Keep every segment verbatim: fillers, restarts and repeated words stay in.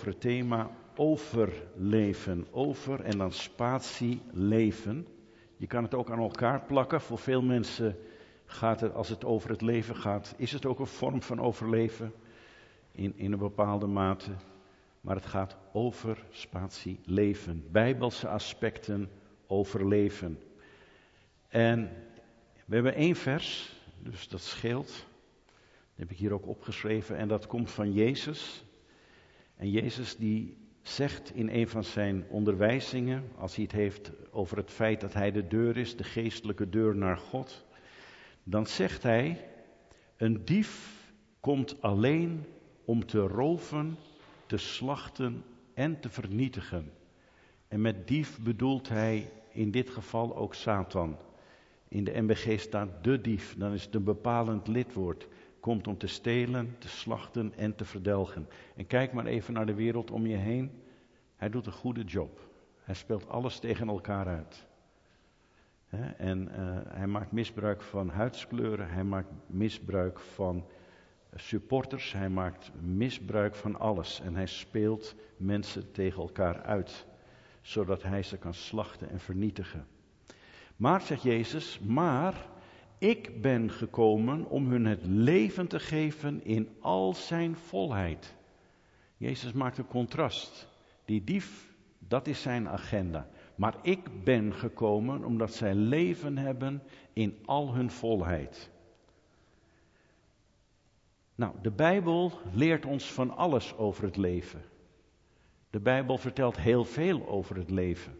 over het thema overleven. Over en dan spatie leven. Je kan het ook aan elkaar plakken. Voor veel mensen gaat het, als het over het leven gaat, is het ook een vorm van overleven. In, in een bepaalde mate. Maar het gaat over spatie leven. Bijbelse aspecten overleven. En we hebben één vers, dus dat scheelt. Dat heb ik hier ook opgeschreven. En dat komt van Jezus. En Jezus die zegt in een van zijn onderwijzingen, als hij het heeft over het feit dat hij de deur is, de geestelijke deur naar God. Dan zegt hij, een dief komt alleen om te roven, te slachten en te vernietigen. En met dief bedoelt hij in dit geval ook Satan. In de M B G staat de dief, dan is het een bepalend lidwoord. Komt om te stelen, te slachten en te verdelgen. En kijk maar even naar de wereld om je heen. Hij doet een goede job. Hij speelt alles tegen elkaar uit. He, en uh, hij maakt misbruik van huidskleuren. Hij maakt misbruik van supporters. Hij maakt misbruik van alles. En hij speelt mensen tegen elkaar uit. Zodat hij ze kan slachten en vernietigen. Maar, zegt Jezus, maar ik ben gekomen om hun het leven te geven in al zijn volheid. Jezus maakt een contrast. Die dief, dat is zijn agenda. Maar ik ben gekomen omdat zij leven hebben in al hun volheid. Nou, de Bijbel leert ons van alles over het leven. De Bijbel vertelt heel veel over het leven.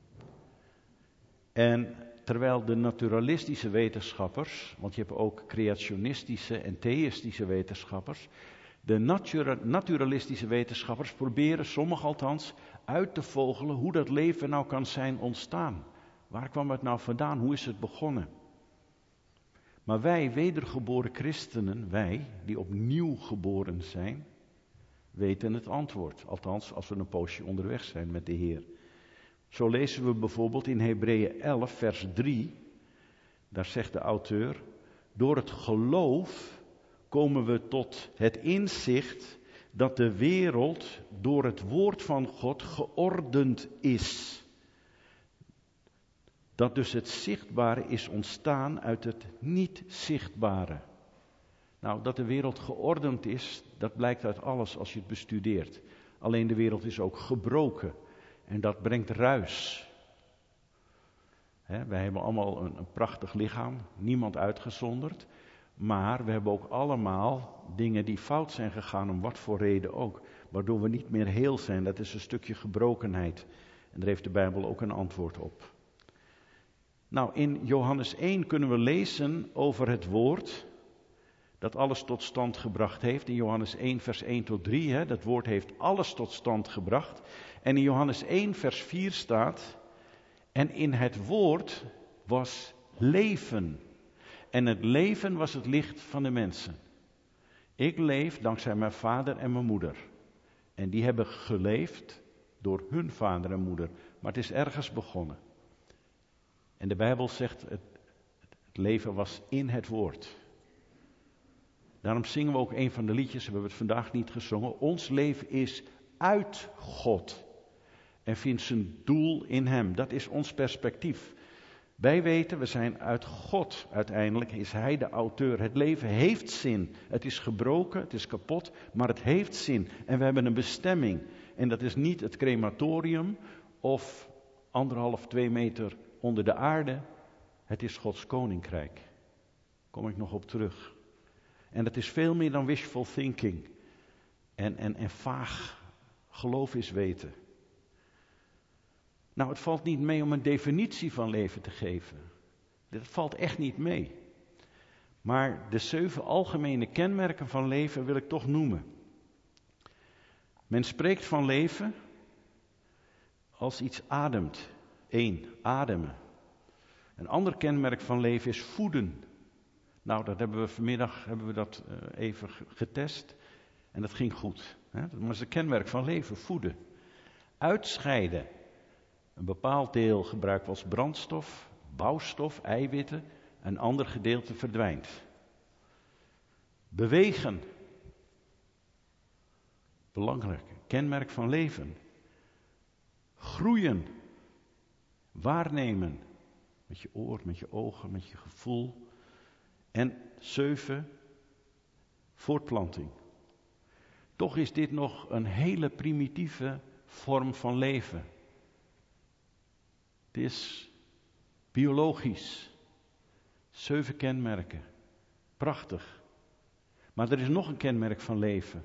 En terwijl de naturalistische wetenschappers, want je hebt ook creationistische en theïstische wetenschappers. De natura- naturalistische wetenschappers proberen, sommigen althans, uit te vogelen hoe dat leven nou kan zijn ontstaan. Waar kwam het nou vandaan? Hoe is het begonnen? Maar wij, wedergeboren christenen, wij die opnieuw geboren zijn, weten het antwoord. Althans, als we een poosje onderweg zijn met de Heer. Zo lezen we bijvoorbeeld in Hebreeën elf, vers drie. Daar zegt de auteur, door het geloof komen we tot het inzicht dat de wereld door het woord van God geordend is. Dat dus het zichtbare is ontstaan uit het niet zichtbare. Nou, dat de wereld geordend is, dat blijkt uit alles als je het bestudeert. Alleen de wereld is ook gebroken. En dat brengt ruis. He, wij hebben allemaal een, een prachtig lichaam, niemand uitgezonderd. Maar we hebben ook allemaal dingen die fout zijn gegaan, om wat voor reden ook. Waardoor we niet meer heel zijn, dat is een stukje gebrokenheid. En daar heeft de Bijbel ook een antwoord op. Nou, in Johannes één kunnen we lezen over het woord dat alles tot stand gebracht heeft. In Johannes één vers één tot drie, hè, dat woord heeft alles tot stand gebracht. En in Johannes één vers vier staat, en in het woord was leven. En het leven was het licht van de mensen. Ik leef dankzij mijn vader en mijn moeder. En die hebben geleefd door hun vader en moeder. Maar het is ergens begonnen. En de Bijbel zegt, het, het leven was in het woord. Daarom zingen we ook een van de liedjes, we hebben het vandaag niet gezongen. Ons leven is uit God. En vindt zijn doel in hem. Dat is ons perspectief. Wij weten, we zijn uit God. Uiteindelijk is hij de auteur. Het leven heeft zin. Het is gebroken, het is kapot, maar het heeft zin. En we hebben een bestemming. En dat is niet het crematorium of anderhalf, twee meter onder de aarde. Het is Gods koninkrijk. Daar kom ik nog op terug. En het is veel meer dan wishful thinking. En, en, en vaag geloof is weten. Nou, het valt niet mee om een definitie van leven te geven. Dat valt echt niet mee. Maar de zeven algemene kenmerken van leven wil ik toch noemen. Men spreekt van leven als iets ademt. Eén, ademen. Een ander kenmerk van leven is voeden. Nou, dat hebben we vanmiddag hebben we dat uh, even getest. En dat ging goed. Hè? Dat is een kenmerk van leven, voeden. Uitscheiden. Een bepaald deel gebruiken we als brandstof, bouwstof, eiwitten. Een ander gedeelte verdwijnt. Bewegen. Belangrijk. kenmerk van leven. Groeien. Waarnemen. Met je oor, met je ogen, met je gevoel. En zeven, voortplanting. Toch is dit nog een hele primitieve vorm van leven. Het is biologisch. Zeven kenmerken. Prachtig. Maar er is nog een kenmerk van leven.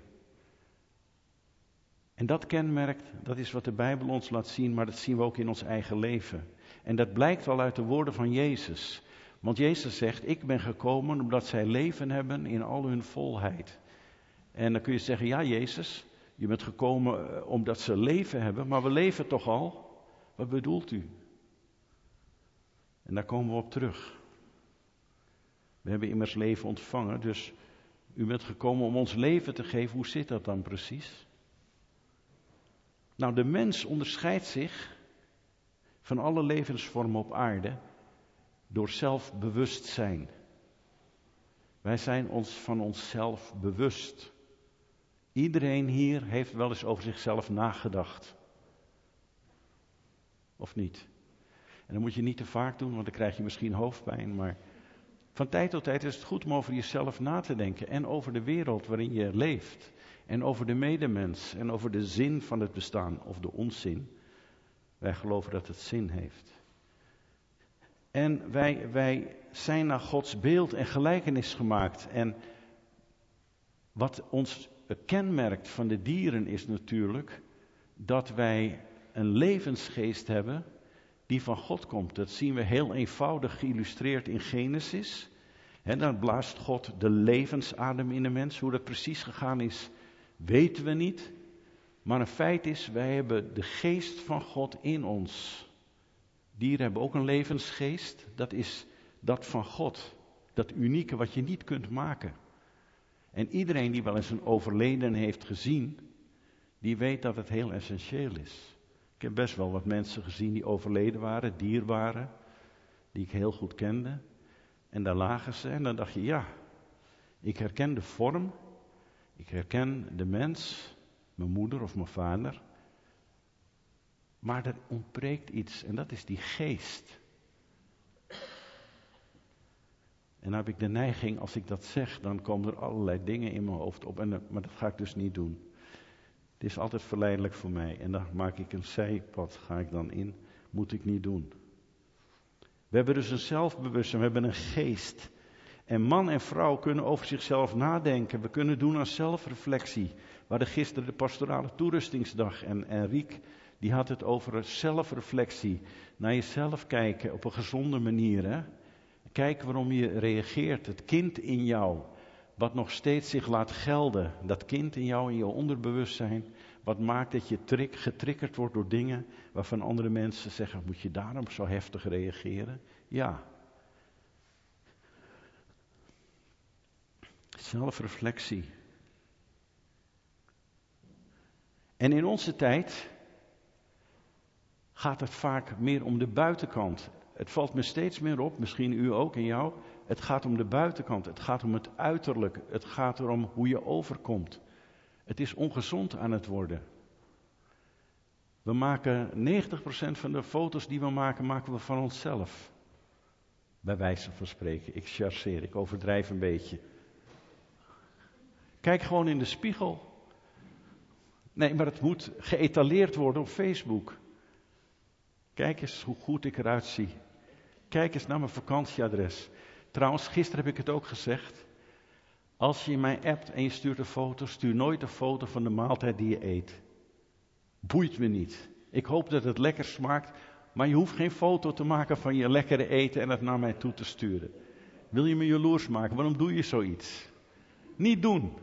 En dat kenmerk, dat is wat de Bijbel ons laat zien, maar dat zien we ook in ons eigen leven. En dat blijkt al uit de woorden van Jezus. Want Jezus zegt, ik ben gekomen omdat zij leven hebben in al hun volheid. En dan kun je zeggen, ja Jezus, je bent gekomen omdat ze leven hebben, maar we leven toch al? Wat bedoelt u? En daar komen we op terug. We hebben immers leven ontvangen, dus u bent gekomen om ons leven te geven. Hoe zit dat dan precies? Nou, de mens onderscheidt zich van alle levensvormen op aarde door zelfbewustzijn. Wij zijn ons van onszelf bewust. Iedereen hier heeft wel eens over zichzelf nagedacht. Of niet? En dat moet je niet te vaak doen, want dan krijg je misschien hoofdpijn. Maar van tijd tot tijd is het goed om over jezelf na te denken. En over de wereld waarin je leeft. En over de medemens. En over de zin van het bestaan. Of de onzin. Wij geloven dat het zin heeft. En wij, wij zijn naar Gods beeld en gelijkenis gemaakt. En wat ons kenmerkt van de dieren is natuurlijk dat wij een levensgeest hebben die van God komt. Dat zien we heel eenvoudig geïllustreerd in Genesis. En dan blaast God de levensadem in de mens. Hoe dat precies gegaan is, weten we niet. Maar een feit is, wij hebben de geest van God in ons. Dieren hebben ook een levensgeest. Dat is dat van God. Dat unieke wat je niet kunt maken. En iedereen die wel eens een overleden heeft gezien, die weet dat het heel essentieel is. Ik heb best wel wat mensen gezien die overleden waren, dier waren, die ik heel goed kende. En daar lagen ze en dan dacht je, ja, ik herken de vorm, ik herken de mens, mijn moeder of mijn vader. Maar er ontbreekt iets en dat is die geest. En dan heb ik de neiging, als ik dat zeg, dan komen er allerlei dingen in mijn hoofd op. En, maar dat ga ik dus niet doen. Het is altijd verleidelijk voor mij. En dan maak ik een zijpad, ga ik dan in. Moet ik niet doen. We hebben dus een zelfbewustzijn, we hebben een geest. En man en vrouw kunnen over zichzelf nadenken. We kunnen doen aan zelfreflectie. We hadden gisteren de pastorale toerustingsdag. En, en Riek, die had het over zelfreflectie. Naar jezelf kijken op een gezonde manier, hè. Kijk waarom je reageert. Het kind in jou, wat nog steeds zich laat gelden. Dat kind in jou, in je onderbewustzijn. Wat maakt dat je trik, getriggerd wordt door dingen waarvan andere mensen zeggen, moet je daarom zo heftig reageren? Ja. Zelfreflectie. En in onze tijd gaat het vaak meer om de buitenkant. Het valt me steeds meer op, misschien u ook en jou. Het gaat om de buitenkant, het gaat om het uiterlijk. Het gaat erom hoe je overkomt. Het is ongezond aan het worden. We maken negentig procent van de foto's die we maken, maken we van onszelf. Bij wijze van spreken. Ik chargeer, ik overdrijf een beetje. Kijk gewoon in de spiegel. Nee, maar het moet geëtaleerd worden op Facebook. Kijk eens hoe goed ik eruit zie. Kijk eens naar mijn vakantieadres. Trouwens, gisteren heb ik het ook gezegd. Als je mij appt en je stuurt een foto, stuur nooit een foto van de maaltijd die je eet. Boeit me niet. Ik hoop dat het lekker smaakt, maar je hoeft geen foto te maken van je lekkere eten en het naar mij toe te sturen. Wil je me jaloers maken? Waarom doe je zoiets? Niet doen.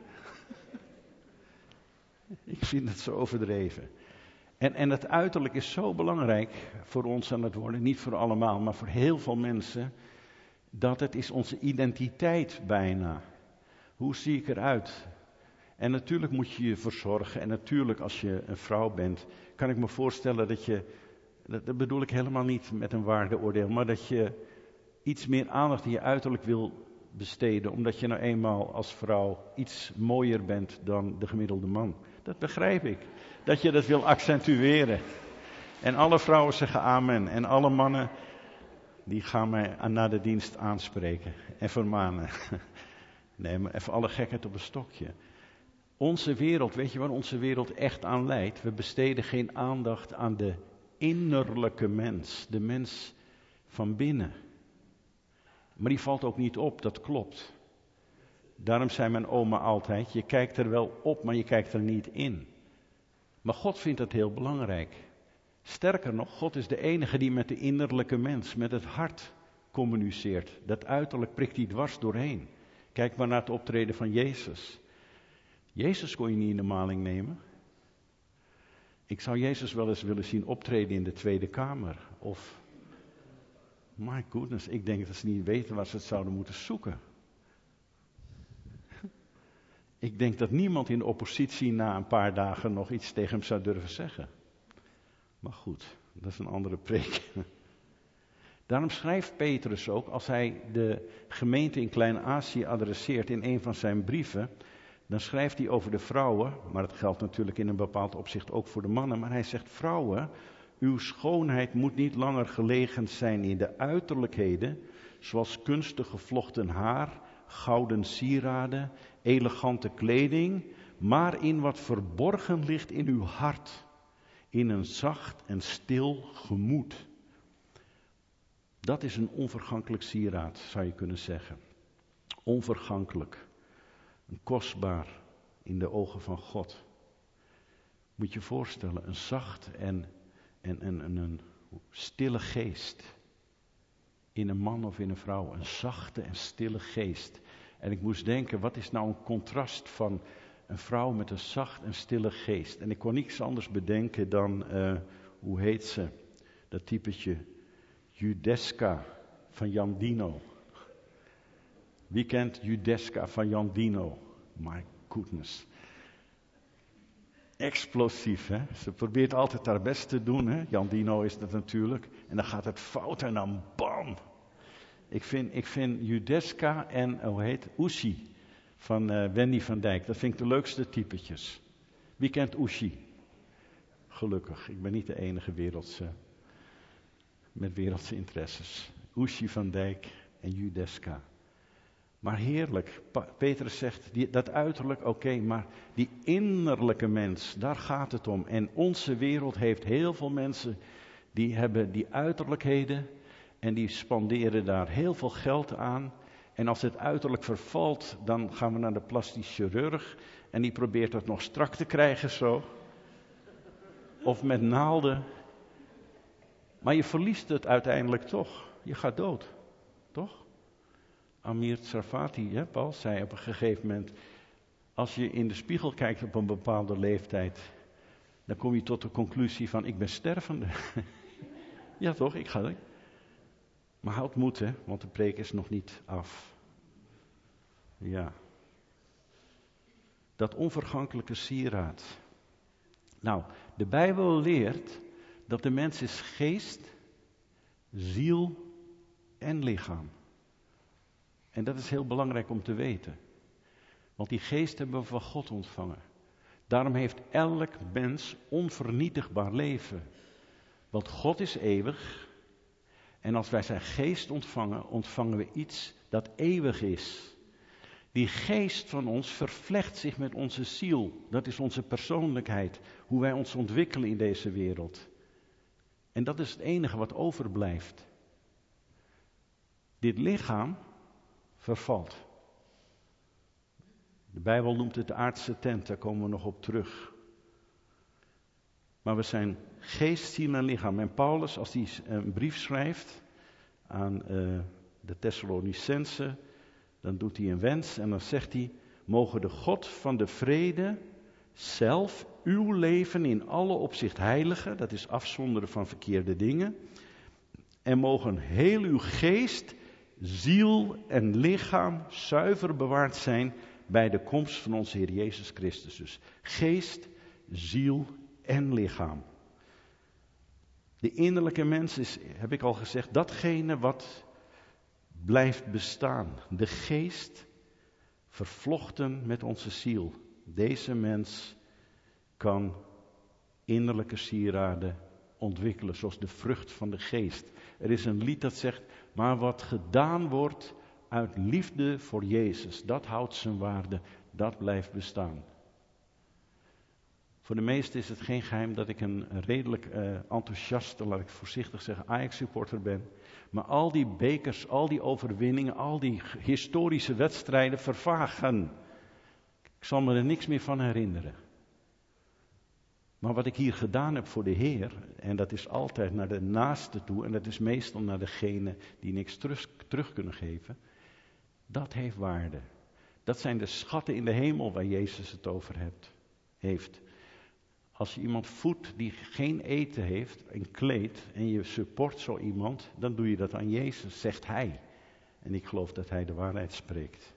Ik vind het zo overdreven. En, en het uiterlijk is zo belangrijk voor ons aan het worden, niet voor allemaal, maar voor heel veel mensen, dat het is onze identiteit bijna. Hoe zie ik eruit? En natuurlijk moet je je verzorgen. En natuurlijk als je een vrouw bent, kan ik me voorstellen dat je, dat, dat bedoel ik helemaal niet met een waardeoordeel, maar dat je iets meer aandacht in je uiterlijk wil besteden, omdat je nou eenmaal als vrouw iets mooier bent dan de gemiddelde man. dat begrijp ik. Dat je dat wil accentueren. En alle vrouwen zeggen amen. En alle mannen, die gaan mij na de dienst aanspreken en vermanen. Nee, maar even alle gekheid op een stokje. Onze wereld, weet je waar onze wereld echt aan leidt? We besteden geen aandacht aan de innerlijke mens. De mens van binnen. Maar die valt ook niet op, dat klopt. Daarom zei mijn oma altijd, je kijkt er wel op, maar je kijkt er niet in. Maar God vindt dat heel belangrijk. Sterker nog, God is de enige die met de innerlijke mens, met het hart communiceert. Dat uiterlijk prikt hij dwars doorheen. Kijk maar naar het optreden van Jezus. Jezus kon je niet in de maling nemen. Ik zou Jezus wel eens willen zien optreden in de Tweede Kamer. Of, my goodness, ik denk dat ze niet weten waar ze het zouden moeten zoeken. Ik denk dat niemand in de oppositie na een paar dagen nog iets tegen hem zou durven zeggen. Maar goed, dat is een andere preek. Daarom schrijft Petrus ook, als hij de gemeente in Klein-Azië adresseert in een van zijn brieven, dan schrijft hij over de vrouwen, maar dat geldt natuurlijk in een bepaald opzicht ook voor de mannen, maar hij zegt, vrouwen, uw schoonheid moet niet langer gelegen zijn in de uiterlijkheden, zoals kunstig gevlochten haar, gouden sieraden, elegante kleding, maar in wat verborgen ligt in uw hart, in een zacht en stil gemoed. Dat is een onvergankelijk sieraad, zou je kunnen zeggen. Onvergankelijk. Kostbaar in de ogen van God. Moet je je voorstellen, een zacht en, en, en, en een stille geest. In een man of in een vrouw. Een zachte en stille geest. En ik moest denken, wat is nou een contrast van een vrouw met een zacht en stille geest. En ik kon niets anders bedenken dan, uh, hoe heet ze? Dat typetje Judeska van Jan Dino. Wie kent Judeska van Jan Dino? My goodness. Explosief, hè? Ze probeert altijd haar best te doen, hè? Jan Dino is dat natuurlijk. En dan gaat het fout en dan bam! Ik vind, ik vind Judeska en, hoe heet Oeshi van uh, Wendy van Dijk. Dat vind ik de leukste typetjes. Wie kent Oeshi? Gelukkig, ik ben niet de enige wereldse, met wereldse interesses. Oeshi van Dijk en Judeska. Maar heerlijk, pa- Petrus zegt, die, dat uiterlijk, oké, okay, maar die innerlijke mens, daar gaat het om. En onze wereld heeft heel veel mensen die hebben die uiterlijkheden en die spanderen daar heel veel geld aan. En als het uiterlijk vervalt, dan gaan we naar de plastisch chirurg en die probeert dat nog strak te krijgen zo. Of met naalden. Maar je verliest het uiteindelijk toch. Je gaat dood, toch? Amir Tsarfati, hè, Paul, zei op een gegeven moment, als je in de spiegel kijkt op een bepaalde leeftijd, dan kom je tot de conclusie van, ik ben stervende. Ja toch, ik ga. Maar houd moed, hè, want de preek is nog niet af. Ja. Dat onvergankelijke sieraad. Nou, de Bijbel leert dat de mens is geest, ziel en lichaam. En dat is heel belangrijk om te weten. Want die geest hebben we van God ontvangen. Daarom heeft elk mens onvernietigbaar leven. Want God is eeuwig. En als wij zijn geest ontvangen, ontvangen we iets dat eeuwig is. Die geest van ons vervlecht zich met onze ziel. Dat is onze persoonlijkheid. Hoe wij ons ontwikkelen in deze wereld. En dat is het enige wat overblijft. Dit lichaam vervalt. De Bijbel noemt het de aardse tent, daar komen we nog op terug. Maar we zijn geest, ziel en lichaam. En Paulus, als hij een brief schrijft aan uh, de Thessalonicenzen, dan doet hij een wens en dan zegt hij, mogen de God van de vrede zelf uw leven in alle opzicht heiligen, dat is afzonderen van verkeerde dingen, en mogen heel uw geest, ziel en lichaam zuiver bewaard zijn bij de komst van onze Heer Jezus Christus. Dus geest, ziel en lichaam. De innerlijke mens is, heb ik al gezegd, datgene wat blijft bestaan. De geest vervlochten met onze ziel. Deze mens kan innerlijke sieraden ontwikkelen, zoals de vrucht van de geest. Er is een lied dat zegt, maar wat gedaan wordt uit liefde voor Jezus, dat houdt zijn waarde, dat blijft bestaan. Voor de meesten is het geen geheim dat ik een redelijk uh, enthousiaste, laat ik voorzichtig zeggen, Ajax-supporter ben. Maar al die bekers, al die overwinningen, al die historische wedstrijden vervagen. Ik zal me er niks meer van herinneren. Maar wat ik hier gedaan heb voor de Heer, en dat is altijd naar de naaste toe, en dat is meestal naar degene die niks terug, terug kunnen geven, dat heeft waarde. Dat zijn de schatten in de hemel waar Jezus het over hebt, heeft. Als je iemand voedt die geen eten heeft, en kleedt, en je support zo iemand, dan doe je dat aan Jezus, zegt Hij. En ik geloof dat Hij de waarheid spreekt.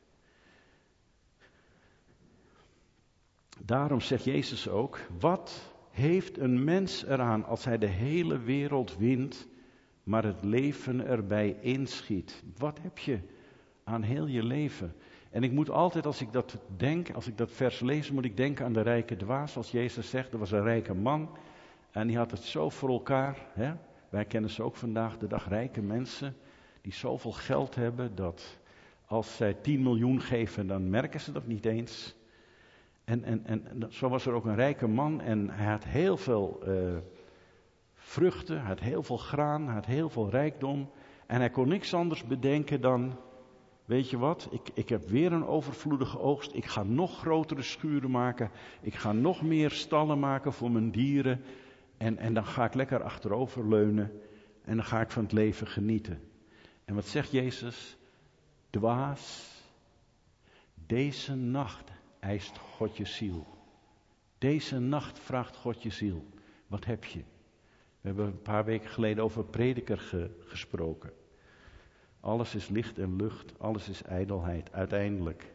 Daarom zegt Jezus ook, wat heeft een mens eraan als hij de hele wereld wint, maar het leven erbij inschiet? Wat heb je aan heel je leven? En ik moet altijd, als ik dat denk, als ik dat vers lees, moet ik denken aan de rijke dwaas. Als Jezus zegt, er was een rijke man en die had het zo voor elkaar. Hè? Wij kennen ze ook vandaag de dag, rijke mensen die zoveel geld hebben dat als zij tien miljoen geven, dan merken ze dat niet eens. En, en, en zo was er ook een rijke man en hij had heel veel uh, vruchten, hij had heel veel graan, hij had heel veel rijkdom. En hij kon niks anders bedenken dan, weet je wat, ik, ik heb weer een overvloedige oogst, ik ga nog grotere schuren maken, ik ga nog meer stallen maken voor mijn dieren. En, en dan ga ik lekker achteroverleunen en dan ga ik van het leven genieten. En wat zegt Jezus? Dwaas, deze nacht eist God je ziel. Deze nacht vraagt God je ziel. Wat heb je? We hebben een paar weken geleden over prediker ge, gesproken. Alles is licht en lucht, alles is ijdelheid, uiteindelijk.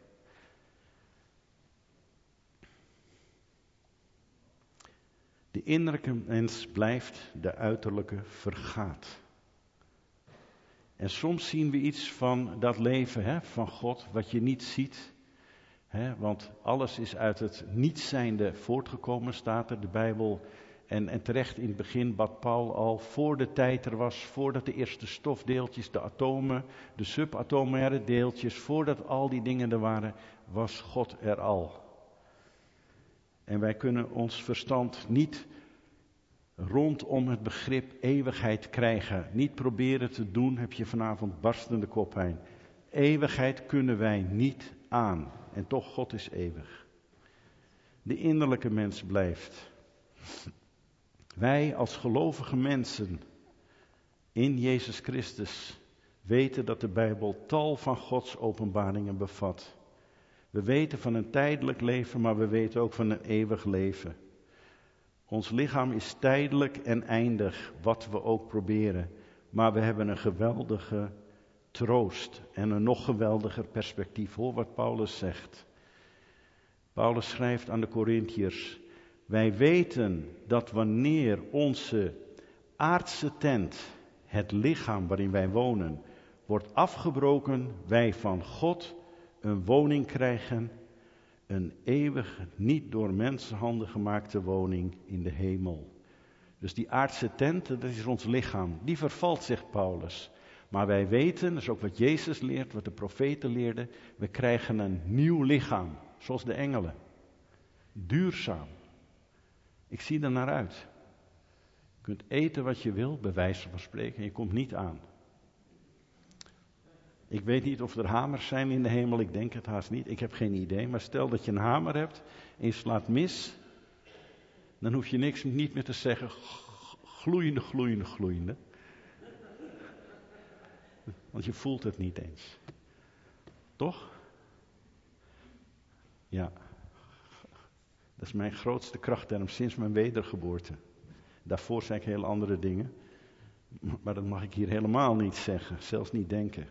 De innerlijke mens blijft, de uiterlijke vergaat. En soms zien we iets van dat leven, hè, van God, wat je niet ziet. Hè, want alles is uit het niet-zijnde voortgekomen, staat er, de Bijbel. En, en terecht in het begin bad Paul al, voor de tijd er was, voordat de eerste stofdeeltjes, de atomen, de subatomaire deeltjes, voordat al die dingen er waren, was God er al. En wij kunnen ons verstand niet rondom het begrip eeuwigheid krijgen. Niet proberen te doen, heb je vanavond barstende koppijn. Eeuwigheid kunnen wij niet aan. En toch, God is eeuwig. De innerlijke mens blijft. Wij als gelovige mensen in Jezus Christus weten dat de Bijbel tal van Gods openbaringen bevat. We weten van een tijdelijk leven, maar we weten ook van een eeuwig leven. Ons lichaam is tijdelijk en eindig, wat we ook proberen. Maar we hebben een geweldige troost en een nog geweldiger perspectief. Hoor wat Paulus zegt. Paulus schrijft aan de Korintiërs: wij weten dat wanneer onze aardse tent, het lichaam waarin wij wonen, wordt afgebroken, wij van God een woning krijgen, een eeuwig, niet door mensenhanden gemaakte woning in de hemel. Dus die aardse tent, dat is ons lichaam, die vervalt, zegt Paulus. Maar wij weten, dat is ook wat Jezus leert, wat de profeten leerden, we krijgen een nieuw lichaam, zoals de engelen. Duurzaam. Ik zie er naar uit. Je kunt eten wat je wil, bij wijze van spreken, en je komt niet aan. Ik weet niet of er hamers zijn in de hemel, ik denk het haast niet, ik heb geen idee. Maar stel dat je een hamer hebt en je slaat mis, dan hoef je niks niet meer te zeggen, gloeiende, gloeiende, gloeiende. Want je voelt het niet eens. Toch? Ja. Dat is mijn grootste krachtterm sinds mijn wedergeboorte. Daarvoor zei ik heel andere dingen. Maar dat mag ik hier helemaal niet zeggen, zelfs niet denken.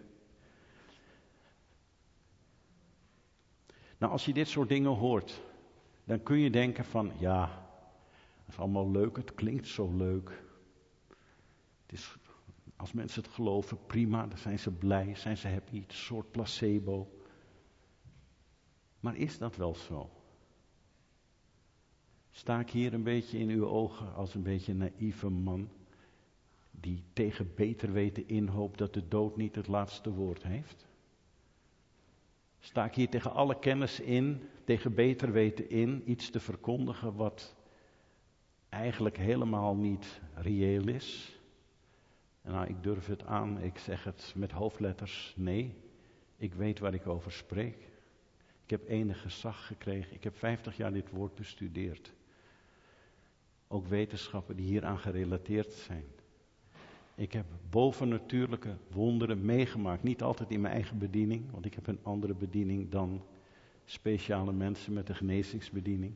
Nou, als je dit soort dingen hoort, dan kun je denken van, ja, dat is allemaal leuk, het klinkt zo leuk. Het is, als mensen het geloven, prima, dan zijn ze blij, zijn ze happy, een soort placebo. Maar is dat wel zo? Sta ik hier een beetje in uw ogen als een beetje een naïeve man, die tegen beter weten inhoopt dat de dood niet het laatste woord heeft? Sta ik hier tegen alle kennis in, tegen beter weten in, iets te verkondigen wat eigenlijk helemaal niet reëel is? En nou, ik durf het aan, ik zeg het met hoofdletters, nee, ik weet waar ik over spreek. Ik heb enig gezag gekregen, ik heb vijftig jaar dit woord bestudeerd. Ook wetenschappen die hieraan gerelateerd zijn. Ik heb bovennatuurlijke wonderen meegemaakt. Niet altijd in mijn eigen bediening, want ik heb een andere bediening dan speciale mensen met een genezingsbediening.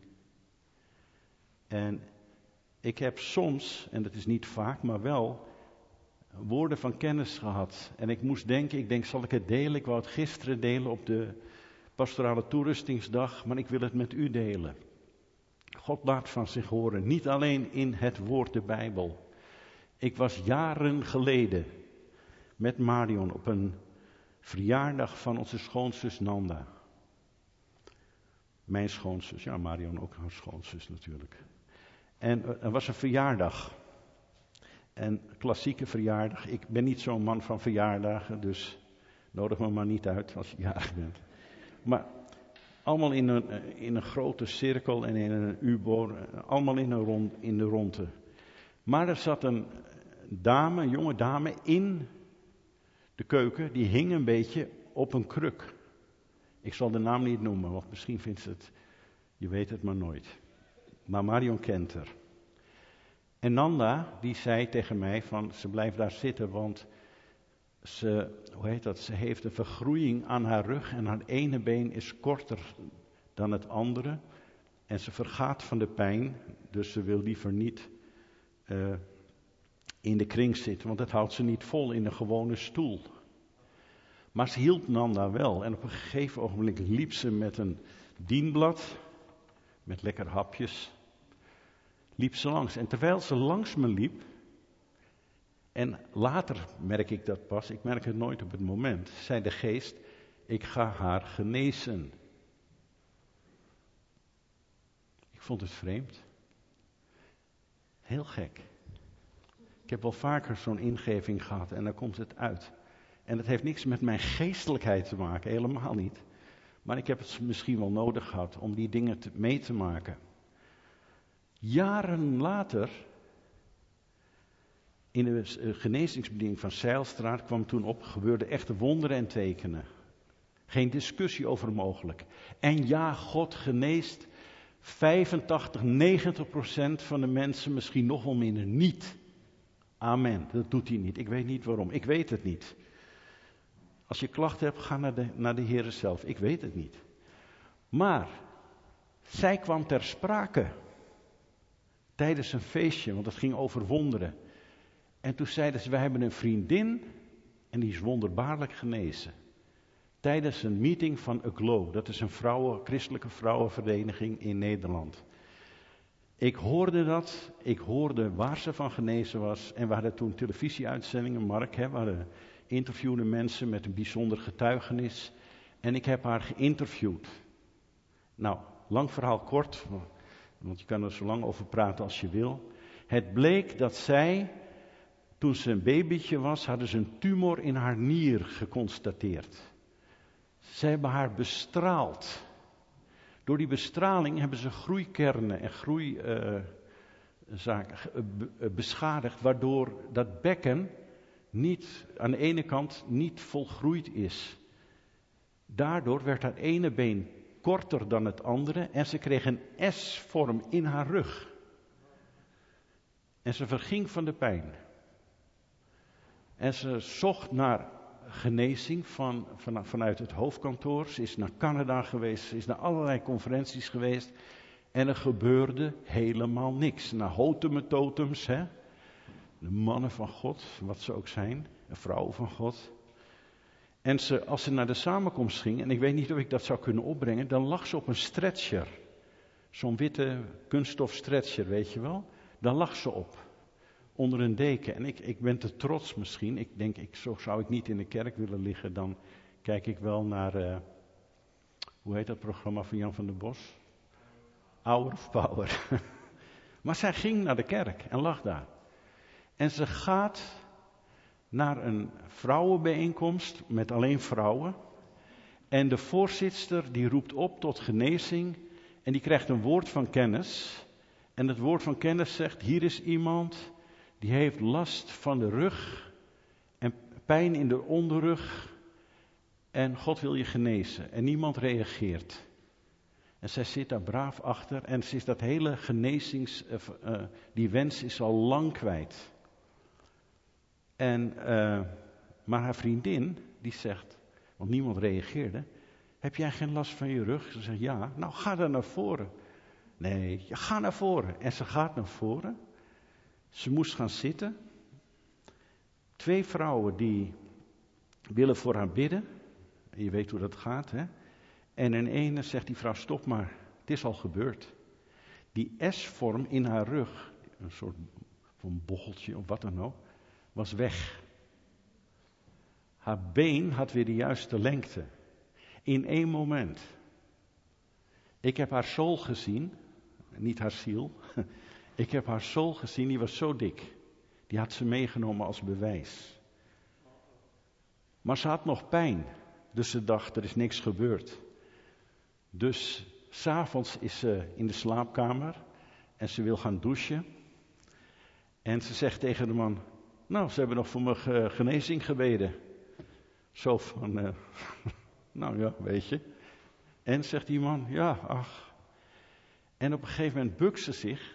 En ik heb soms, en dat is niet vaak, maar wel woorden van kennis gehad. En ik moest denken, ik denk, zal ik het delen? Ik wou het gisteren delen op de pastorale toerustingsdag, maar ik wil het met u delen. God laat van zich horen, niet alleen in het woord de Bijbel. Ik was jaren geleden met Marion op een verjaardag van onze schoonzus Nanda. Mijn schoonzus, ja, Marion ook haar schoonzus natuurlijk. En er was een verjaardag. Een klassieke verjaardag. Ik ben niet zo'n man van verjaardagen, dus nodig me maar niet uit als je jarig bent. Maar allemaal in een, in een grote cirkel en in een U-boot, allemaal in, een rond, in de ronde. Maar er zat een dame, een jonge dame, in de keuken, die hing een beetje op een kruk. Ik zal de naam niet noemen, want misschien vindt ze het, je weet het maar nooit. Maar Marion kent haar. En Nanda, die zei tegen mij van, ze blijft daar zitten, want ze, hoe heet dat, ze heeft een vergroeiing aan haar rug en haar ene been is korter dan het andere. En ze vergaat van de pijn, dus ze wil liever niet uh, in de kring zitten, want dat houdt ze niet vol in een gewone stoel. Maar ze hielp Nanda wel en op een gegeven ogenblik liep ze met een dienblad, met lekker hapjes, liep ze langs. En terwijl ze langs me liep, en later merk ik dat pas, ik merk het nooit op het moment, zei de geest, ik ga haar genezen. Ik vond het vreemd. Heel gek. Ik heb wel vaker zo'n ingeving gehad en dan komt het uit. En dat heeft niks met mijn geestelijkheid te maken, helemaal niet. Maar ik heb het misschien wel nodig gehad om die dingen te, mee te maken. Jaren later, in de genezingsbediening van Zijlstraat kwam toen op, gebeurde echte wonderen en tekenen. Geen discussie over mogelijk. En ja, God geneest vijfentachtig, negentig procent van de mensen, misschien nog wel minder, niet. Amen, dat doet hij niet. Ik weet niet waarom, ik weet het niet. Als je klachten hebt, ga naar de, naar de Heere zelf. Ik weet het niet. Maar, zij kwam ter sprake. Tijdens een feestje, want het ging over wonderen. En toen zeiden ze, wij hebben een vriendin en die is wonderbaarlijk genezen. Tijdens een meeting van Aglow, dat is een vrouwen, christelijke vrouwenvereniging in Nederland. Ik hoorde dat, ik hoorde waar ze van genezen was. En we hadden toen televisieuitzendingen, Mark, hè, we hadden interviewde mensen met een bijzonder getuigenis. En ik heb haar geïnterviewd. Nou, lang verhaal kort, want je kan er zo lang over praten als je wil. Het bleek dat zij, toen ze een babytje was, hadden ze een tumor in haar nier geconstateerd. Ze hebben haar bestraald. Door die bestraling hebben ze groeikernen en groeizaken uh, uh, beschadigd, waardoor dat bekken niet, aan de ene kant niet volgroeid is. Daardoor werd haar ene been korter dan het andere en ze kreeg een S-vorm in haar rug. En ze verging van de pijn. En ze zocht naar genezing van, van, vanuit het hoofdkantoor. Ze is naar Canada geweest, ze is naar allerlei conferenties geweest. En er gebeurde helemaal niks. Naar hotemen totems, hè. De mannen van God, wat ze ook zijn, de vrouwen van God. En ze, als ze naar de samenkomst ging, en ik weet niet of ik dat zou kunnen opbrengen, dan lag ze op een stretcher. Zo'n witte kunststof stretcher, weet je wel. Daar lag ze op. Onder een deken. En ik, ik ben te trots misschien. Ik denk, ik, zo zou ik niet in de kerk willen liggen. Dan kijk ik wel naar, uh, hoe heet dat programma van Jan van der Bos? Hour of power. Maar zij ging naar de kerk en lag daar. En ze gaat naar een vrouwenbijeenkomst met alleen vrouwen. En de voorzitster die roept op tot genezing en die krijgt een woord van kennis. En het woord van kennis zegt, hier is iemand die heeft last van de rug en pijn in de onderrug. En God wil je genezen. En niemand reageert. En zij zit daar braaf achter en ze is dat hele genezings, uh, uh, die wens is al lang kwijt. En, uh, maar haar vriendin, die zegt, want niemand reageerde, heb jij geen last van je rug? Ze zegt, ja. Nou, ga dan naar voren. Nee, ja, ga naar voren. En ze gaat naar voren. Ze moest gaan zitten. Twee vrouwen die willen voor haar bidden. Je weet hoe dat gaat, hè? En in ene zegt die vrouw, stop maar, het is al gebeurd. Die S-vorm in haar rug, een soort van bocheltje of wat dan ook, was weg. Haar been had weer de juiste lengte. In één moment. Ik heb haar zool gezien, niet haar ziel. Ik heb haar zool gezien, die was zo dik. Die had ze meegenomen als bewijs. Maar ze had nog pijn. Dus ze dacht, er is niks gebeurd. Dus 's avonds is ze in de slaapkamer en ze wil gaan douchen. En ze zegt tegen de man, nou, ze hebben nog voor me genezing gebeden. Zo van, uh, nou ja, weet je. En zegt die man, ja, ach. En op een gegeven moment bukt ze zich.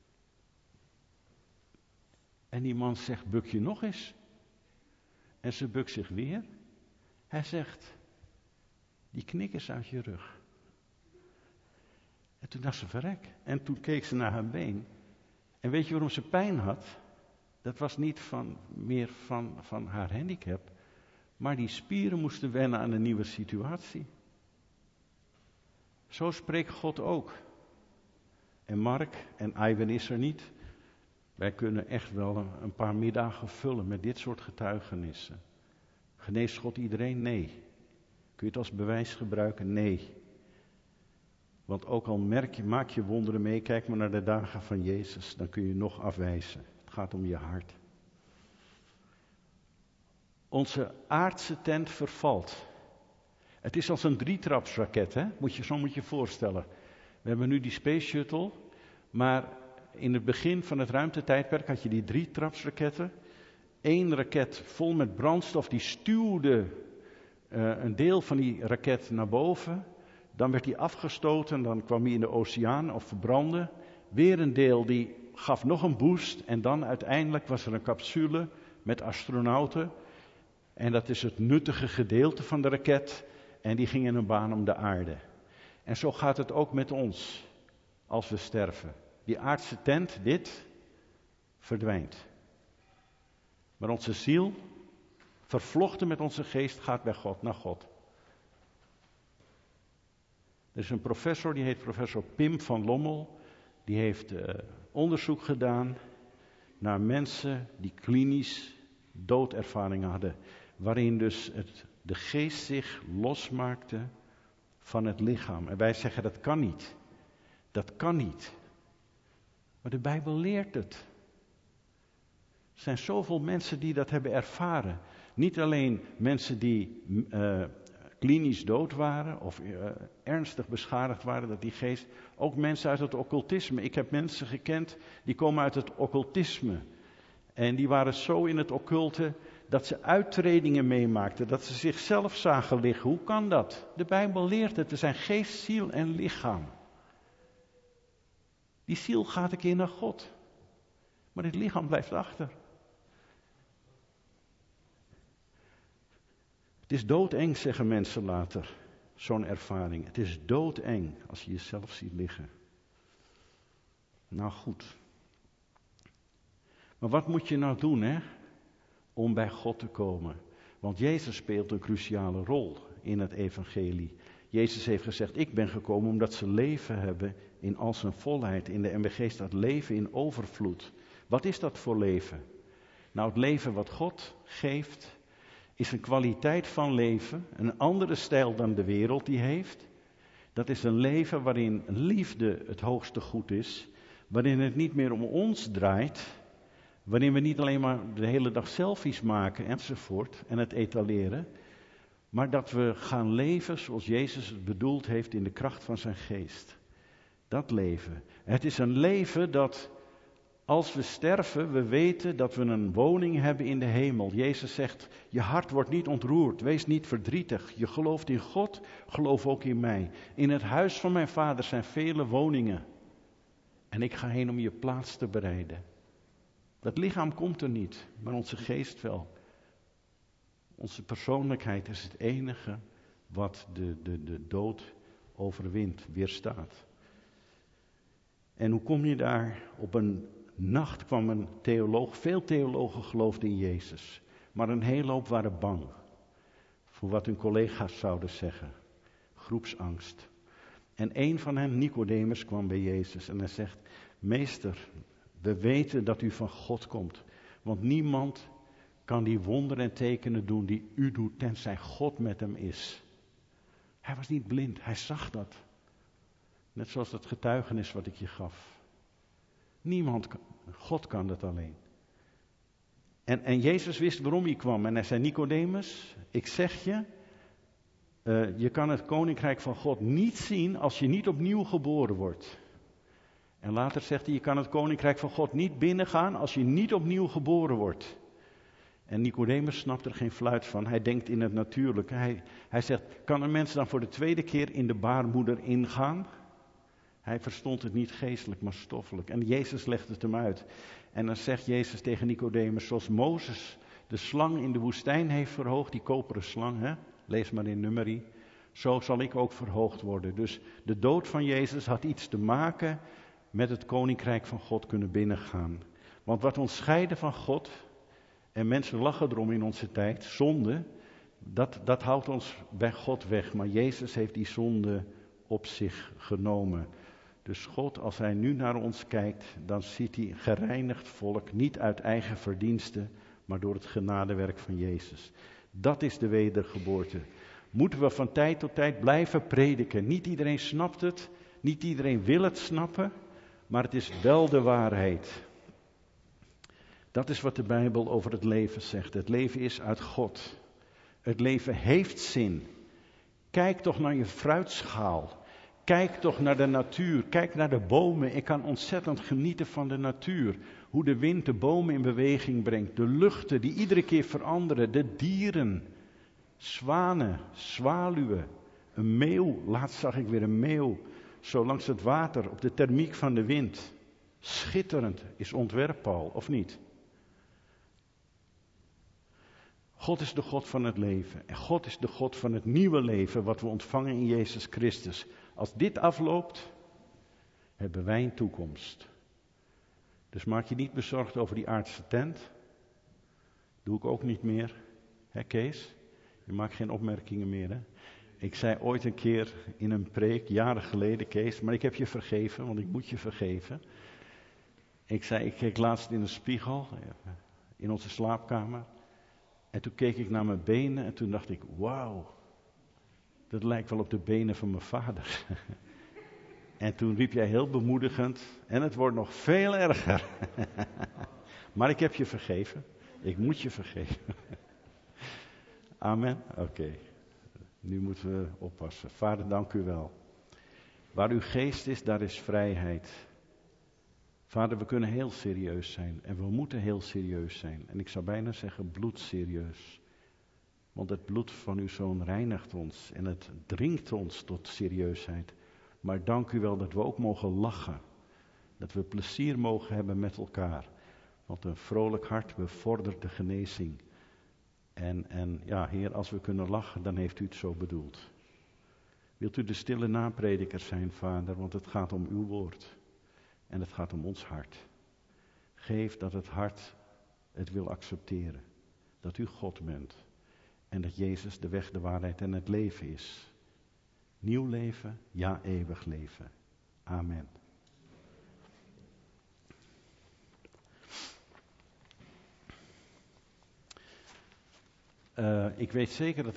En die man zegt, buk je nog eens? En ze bukt zich weer. Hij zegt, die knik is uit je rug. En toen dacht ze, verrek. En toen keek ze naar haar been. En weet je waarom ze pijn had? Dat was niet van, meer van, van haar handicap. Maar die spieren moesten wennen aan een nieuwe situatie. Zo spreekt God ook. En Mark en Iwan is er niet. Wij kunnen echt wel een, een paar middagen vullen met dit soort getuigenissen. Geneest God iedereen? Nee. Kun je het als bewijs gebruiken? Nee. Want ook al merk je, maak je wonderen mee, kijk maar naar de dagen van Jezus, dan kun je nog afwijzen. Het gaat om je hart. Onze aardse tent vervalt. Het is als een drietrapsraket, hè? Moet je, zo moet je je voorstellen. We hebben nu die Space Shuttle, maar in het begin van het ruimtetijdperk had je die drietrapsraketten. Eén raket vol met brandstof, die stuwde uh, een deel van die raket naar boven. Dan werd die afgestoten, dan kwam hij in de oceaan of verbrandde. Weer een deel die gaf nog een boost en dan uiteindelijk was er een capsule met astronauten. En dat is het nuttige gedeelte van de raket en die ging in een baan om de aarde. En zo gaat het ook met ons als we sterven. Die aardse tent, dit, verdwijnt. Maar onze ziel, vervlochten met onze geest, gaat bij God, naar God. Er is een professor, die heet professor Pim van Lommel. Die heeft uh, onderzoek gedaan naar mensen die klinisch doodervaringen hadden. Waarin dus het, de geest zich losmaakte van het lichaam. En wij zeggen dat kan niet. Dat kan niet. Maar de Bijbel leert het. Er zijn zoveel mensen die dat hebben ervaren. Niet alleen mensen die uh, klinisch dood waren of uh, ernstig beschadigd waren, dat die geest. Ook mensen uit het occultisme. Ik heb mensen gekend die komen uit het occultisme. En die waren zo in het occulte dat ze uittredingen meemaakten, dat ze zichzelf zagen liggen. Hoe kan dat? De Bijbel leert het. Er zijn geest, ziel en lichaam. Die ziel gaat een keer naar God. Maar dit lichaam blijft achter. Het is doodeng, zeggen mensen later. Zo'n ervaring. Het is doodeng als je jezelf ziet liggen. Nou goed. Maar wat moet je nou doen, hè? Om bij God te komen. Want Jezus speelt een cruciale rol in het evangelie. Jezus heeft gezegd, ik ben gekomen omdat ze leven hebben in al zijn volheid. In de M B G staat leven in overvloed. Wat is dat voor leven? Nou, het leven wat God geeft is een kwaliteit van leven, een andere stijl dan de wereld die heeft. Dat is een leven waarin liefde het hoogste goed is. Waarin het niet meer om ons draait. Waarin we niet alleen maar de hele dag selfies maken enzovoort en het etaleren. Maar dat we gaan leven zoals Jezus het bedoeld heeft in de kracht van zijn geest. Dat leven. Het is een leven dat als we sterven, we weten dat we een woning hebben in de hemel. Jezus zegt, je hart wordt niet ontroerd, wees niet verdrietig. Je gelooft in God, geloof ook in mij. In het huis van mijn vader zijn vele woningen. En ik ga heen om je plaats te bereiden. Dat lichaam komt er niet, maar onze geest wel. Onze persoonlijkheid is het enige wat de, de, de dood overwint, weerstaat. En hoe kom je daar? Op een nacht kwam een theoloog, veel theologen geloofden in Jezus. Maar een hele hoop waren bang voor wat hun collega's zouden zeggen. Groepsangst. En een van hen, Nicodemus, kwam bij Jezus en hij zegt, meester, we weten dat u van God komt. Want niemand kan die wonderen en tekenen doen die u doet, tenzij God met hem is. Hij was niet blind, hij zag dat. Net zoals het getuigenis wat ik je gaf. Niemand kan, God kan dat alleen. En, en Jezus wist waarom hij kwam. En hij zei, Nicodemus, ik zeg je, uh, je kan het koninkrijk van God niet zien als je niet opnieuw geboren wordt. En later zegt hij, je kan het koninkrijk van God niet binnengaan als je niet opnieuw geboren wordt. En Nicodemus snapt er geen fluit van. Hij denkt in het natuurlijke. Hij, hij zegt, kan een mens dan voor de tweede keer in de baarmoeder ingaan? Hij verstond het niet geestelijk, maar stoffelijk. En Jezus legt het hem uit. En dan zegt Jezus tegen Nicodemus, zoals Mozes de slang in de woestijn heeft verhoogd, die koperen slang, hè? Lees maar in Numeri. Zo zal ik ook verhoogd worden. Dus de dood van Jezus had iets te maken met het koninkrijk van God kunnen binnengaan. Want wat ons scheidde van God, en mensen lachen erom in onze tijd, zonde, dat, dat houdt ons bij God weg. Maar Jezus heeft die zonde op zich genomen. Dus God, als hij nu naar ons kijkt, dan ziet hij gereinigd volk, niet uit eigen verdiensten, maar door het genadewerk van Jezus. Dat is de wedergeboorte. Moeten we van tijd tot tijd blijven prediken. Niet iedereen snapt het, niet iedereen wil het snappen, maar het is wel de waarheid. Dat is wat de Bijbel over het leven zegt. Het leven is uit God. Het leven heeft zin. Kijk toch naar je fruitschaal. Kijk toch naar de natuur. Kijk naar de bomen. Ik kan ontzettend genieten van de natuur. Hoe de wind de bomen in beweging brengt. De luchten die iedere keer veranderen. De dieren. Zwanen, zwaluwen. Een meeuw. Laatst zag ik weer een meeuw. Zo langs het water op de thermiek van de wind. Schitterend is ontwerp al, of niet? God is de God van het leven. En God is de God van het nieuwe leven wat we ontvangen in Jezus Christus. Als dit afloopt, hebben wij een toekomst. Dus maak je niet bezorgd over die aardse tent. Doe ik ook niet meer. Hè Kees? Je maakt geen opmerkingen meer, hè? Ik zei ooit een keer in een preek, jaren geleden, Kees, maar ik heb je vergeven, want ik moet je vergeven. Ik zei, ik keek laatst in de spiegel, in onze slaapkamer. En toen keek ik naar mijn benen en toen dacht ik, wauw, dat lijkt wel op de benen van mijn vader. En toen riep jij heel bemoedigend, en het wordt nog veel erger. Maar ik heb je vergeven, ik moet je vergeven. Amen? Oké, okay. Nu moeten we oppassen. Vader, dank u wel. Waar uw geest is, daar is vrijheid. Vader, we kunnen heel serieus zijn en we moeten heel serieus zijn. En ik zou bijna zeggen bloedserieus. Want het bloed van uw zoon reinigt ons en het dringt ons tot serieusheid. Maar dank u wel dat we ook mogen lachen. Dat we plezier mogen hebben met elkaar. Want een vrolijk hart bevordert de genezing. En, en ja, Heer, als we kunnen lachen, dan heeft u het zo bedoeld. Wilt u de stille naprediker zijn, Vader, want het gaat om uw woord. En het gaat om ons hart. Geef dat het hart het wil accepteren. Dat u God bent. En dat Jezus de weg, de waarheid en het leven is. Nieuw leven, ja eeuwig leven. Amen. Uh, ik weet zeker dat